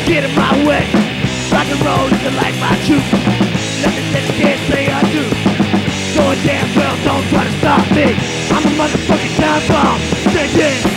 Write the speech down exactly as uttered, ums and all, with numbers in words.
get in my way. Rock and roll isn't like my truth. Nothing that you can't say I do. Going damn well, don't try to stop me. I'm a motherfucking time bomb. Say yeah.